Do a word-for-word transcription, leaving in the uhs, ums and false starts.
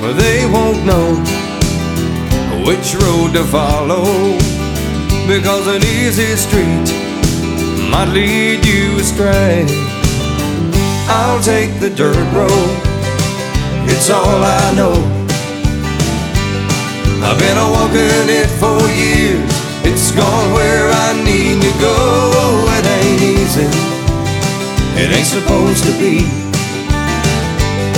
they won't know which road to follow, because an easy street might lead you astray. I'll take the dirt road, it's all I know. I've been a walking it for years, it's gone where I need to go. It ain't easy, it ain't supposed to be.